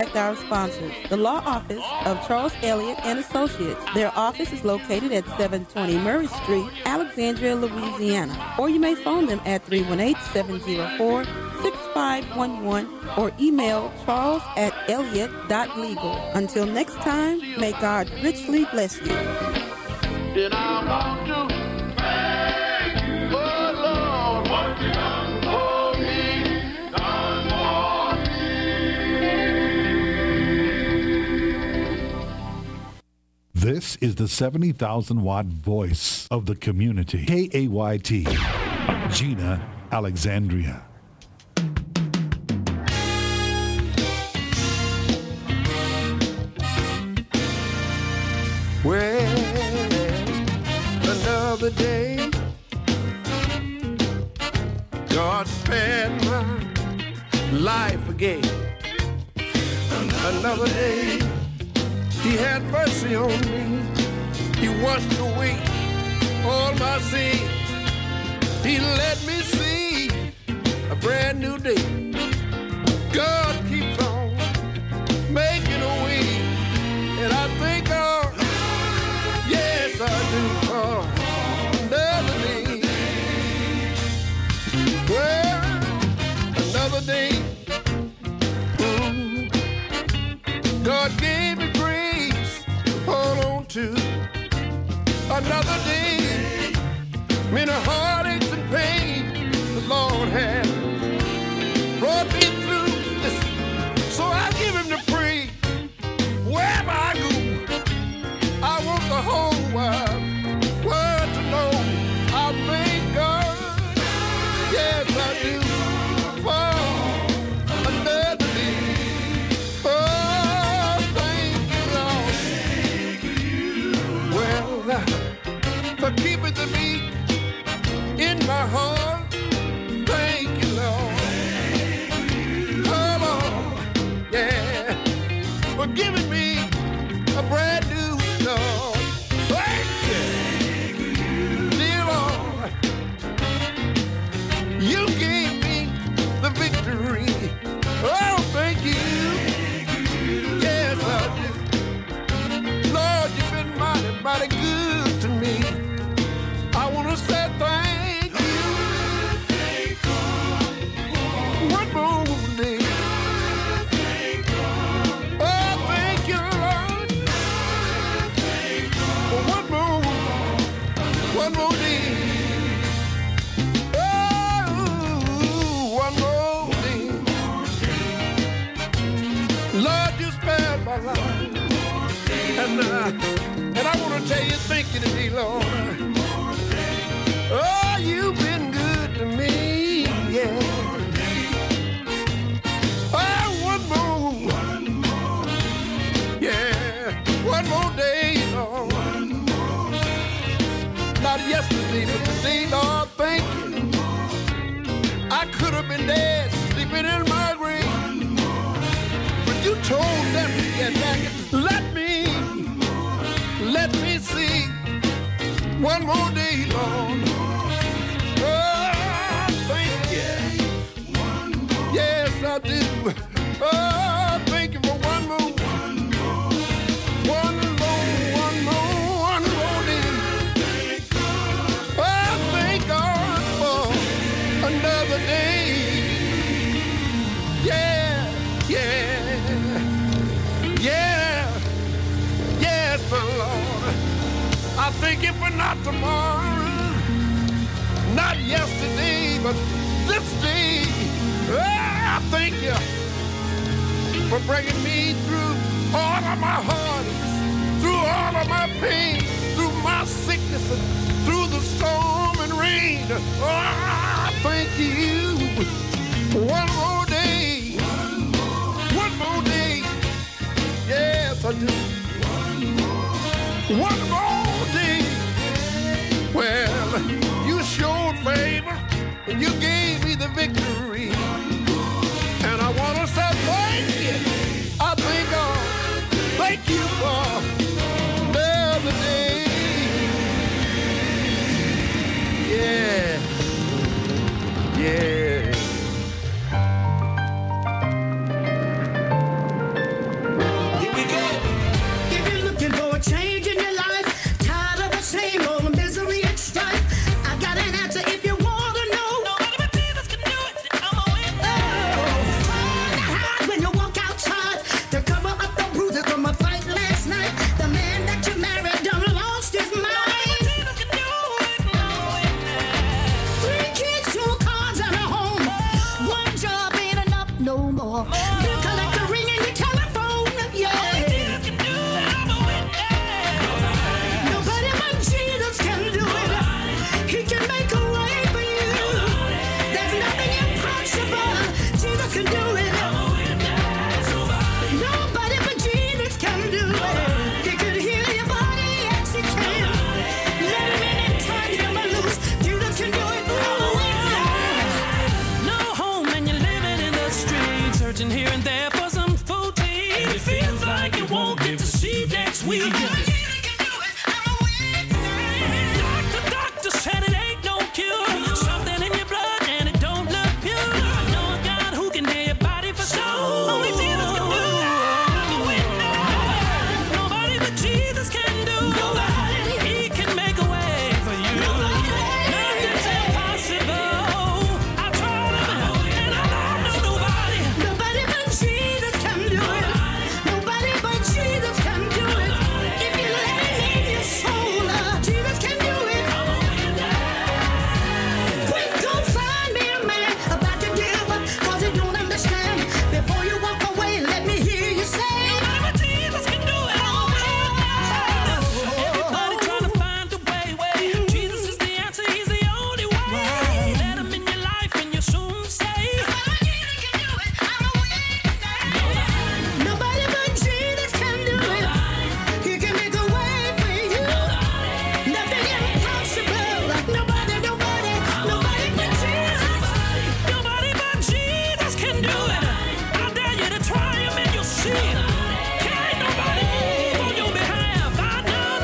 Our sponsors, the law office of Charles Elliott and Associates. Their office is located at 720 Murray Street, Alexandria, Louisiana. Or you may phone them at 318-704-6511 or email charles@elliott.legal. Until next time, may God richly bless you. And I want to thank you, oh Lord, what you done for me, done for me. This is the 70,000-watt voice of the community. KAYT, Gina, Alexandria. Well, another day, God spared my life again. Another day, He had mercy on me. He washed away all my sins. He let me see a brand new day. God keeps on making a way, and I thank God. Yes, I do. Another day. Well, another day. God gave me grace. Hold on to another day. Many heartaches and pain the Lord has brought me through. Listen, so I give Him the praise. Wherever I go, I want the whole world to know I thank God. Yes, I do. For another day. Oh, thank you, Lord. Well, for keeping the beat in my heart. Thank you, Lord. Come on. Yeah. For giving me a brand new start. Thank you, dear Lord. You gave me the victory. Oh, thank you. Yes, I do. Lord, you've been mighty, mighty good to me. I want to say thank you. One more day. Oh, thank you, Lord. One more day. Oh, one more day. Lord, you spared my life. And I want to tell you thank you today, Lord. Oh, you've been good to me, yeah. Oh, one more. Yeah, one more day, Lord. Not yesterday, but today, Lord, thank you. I could have been dead, sleeping in my grave. But you told them to get back and let me see one more day, Lord. Oh, thank you. Yes, I do. Oh, thank you for one more day. Oh, thank God for another day. Yeah, yes, my Lord. I thank you for not tomorrow, not yesterday, but this day. Oh, I thank you for bringing me through all of my heartaches, through all of my pain, through my sickness, and through the storm and rain. Oh, I thank you. One more day. One more day. Yes, I do. One more day. Well, you showed favor and you gave me the victory. And I want to say thank you. I thank God. Thank you for another day. Yeah. Doctor said it ain't no cure. Something in your blood and it don't look pure. I know a God who can heal your body for sure. Only Jesus can do it. I'm a witness. Nobody but Jesus can do it. He can make a way for you. Nothing's impossible. I tried him and I know nobody. Nobody but Jesus can do it. Nobody but Jesus can do it. If you let it in your soul, Jesus can do it. Quick, go find me a man about to give up, 'cause he don't understand. Before you walk away, let me hear you say, Nobody but Jesus can do it. Everybody trying to find a way. Jesus is the answer. He's the only way. Let him in your life and you'll soon say, nobody but Jesus can do it. He can make a way for you. Nothing impossible. Nobody but Jesus. nobody but Jesus can do it. I dare you to try him and you'll see it. Can't nobody move on your behalf. I know.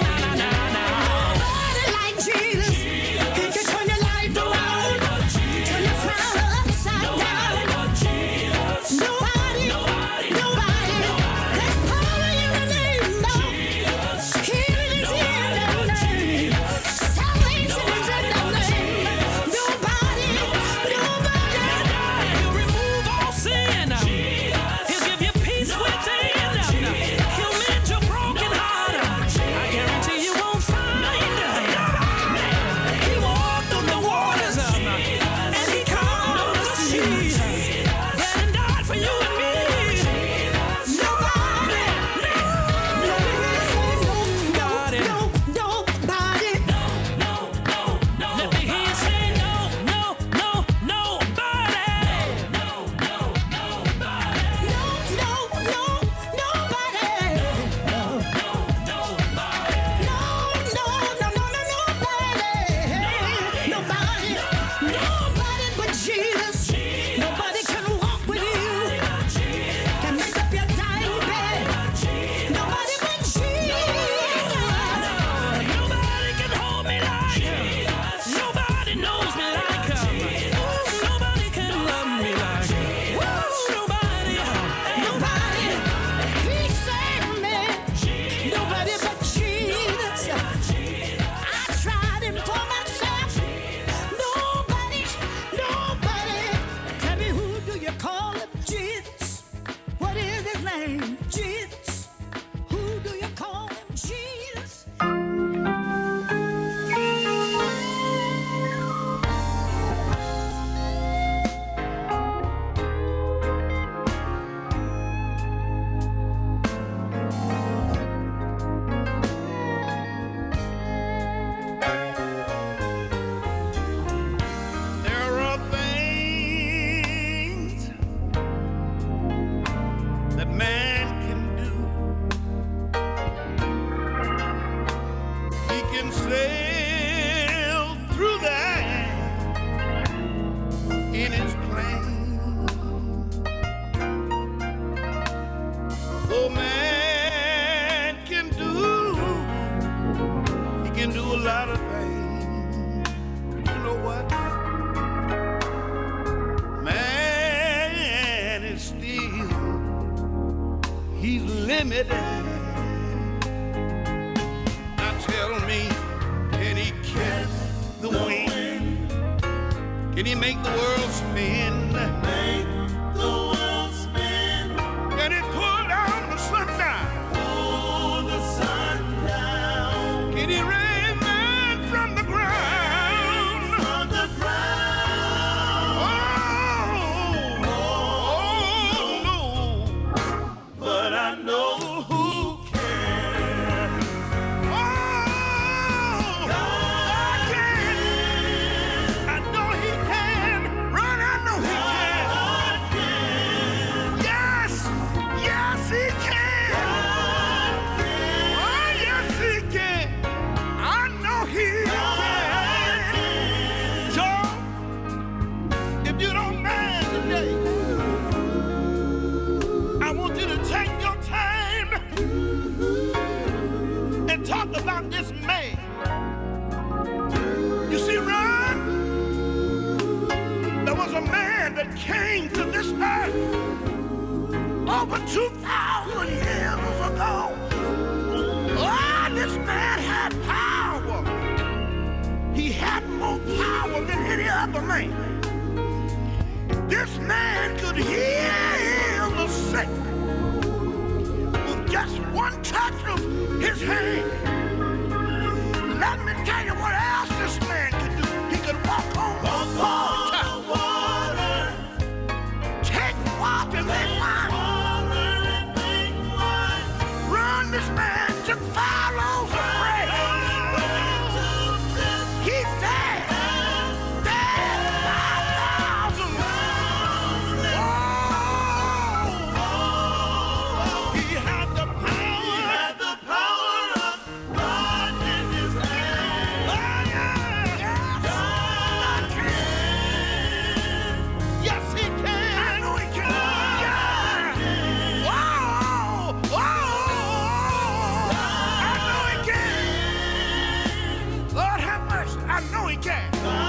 Nobody like Jesus. He can turn your life around. Turn your frown upside down. Nobody. There's power in the name, Lord. Healing is in the name. Salvation is in the name. Nobody. He'll remove all sin. He'll give you peace within. He'll mend your broken heart. I guarantee you won't find nobody. He walked on the waters and he calmed on the seas. Bled and died for you and me. Let me hear you say Nobody but Jesus. Nobody can walk with you. Can make up your dying bed. Nobody but Jesus. nobody can hold me like him. Nobody knows me like him. Nobody can love me like him. Nobody. He saved me. Nobody but Jesus. I tried him for myself. Nobody. Tell me, who do you call him? Jesus. What is his name? Jesus. Who do you call him? Jesus. There are things that man can do. He can sail through the air in his plane. Oh, man can do. He can do a lot of things. You know what? Man is still, he's limited. Now tell me, can he catch the wind? Can he make the world spin? Can he pull down the sun down? Can he raise man from the ground? Oh, no. But I know who can. Oh, I can. I know he can. Run, I know he about this man. You see, Ron, there was a man that came to this earth over 2,000 years ago. Oh, this man had power. He had more power than any other man. This man could heal the sick with just one touch of his hand. Let me tell you what else this man could do. He could walk on water, take water and make wine. Run, this man took 5 loaves of bread. He fed 5,000. He had the power of God in his hand. Oh, yeah. God can. Yes, he can. I know he can. Yeah. I know he can. Lord have mercy. I know he can.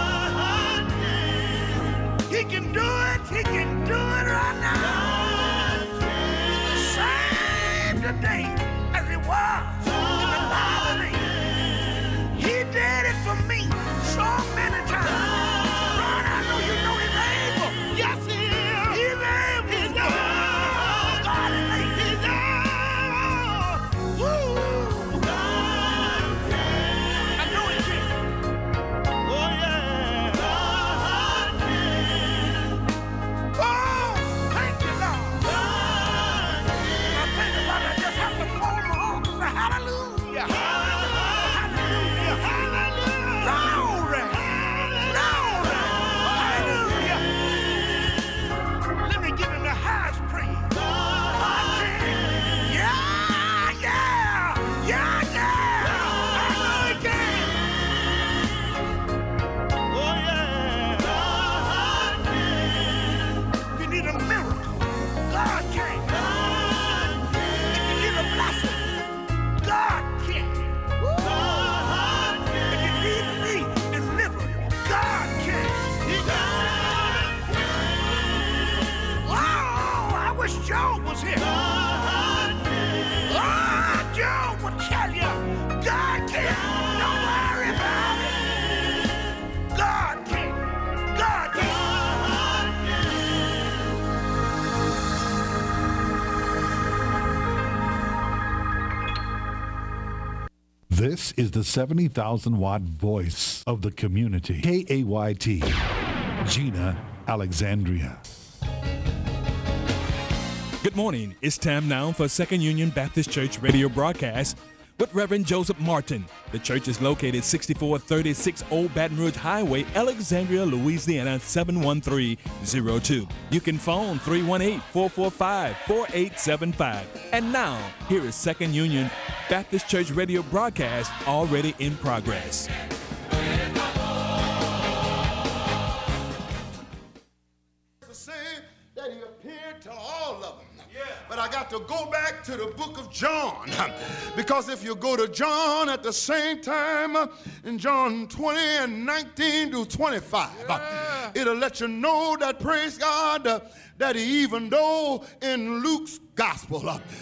He can do it. He can do it right now. He's the same today as he was in the Bible days. He did it for me so many times. Lord, I know you know he's able. Yes, he is. He's able. He's able. God is able. He's able. Woo. I know he can. Oh, yeah. Oh, thank you, Lord. When I think about it, I just have to fall on my arms and say, hallelujah. Hallelujah. Hallelujah. Glory. Glory. Hallelujah. Let me give him the highest praise. God can. Yeah, yeah. Yeah, yeah. I know he can. Oh, yeah. If you need a miracle, God can. If you need a blessing, God can. If you need to be delivered, God can. Oh, I wish Job was here. Oh, Job would tell you, God can. Don't worry about it. God can. God can. This is the 70,000 watt voice of the community. KAYT, Gina Alexandria. Good morning. It's time now for Second Union Baptist Church radio broadcast with Reverend Joseph Martin. The church is located 6436 Old Baton Rouge Highway, Alexandria, Louisiana 71302. You can phone 318-445-4875. And now, here is Second Union Baptist Church radio broadcast already in progress. Saying that he appeared to all of them. But I got to go back to the book of John, because if you go to John at the same time in John 20 and 19 to 25, it'll let you know that, praise God, that even though in Luke's gospel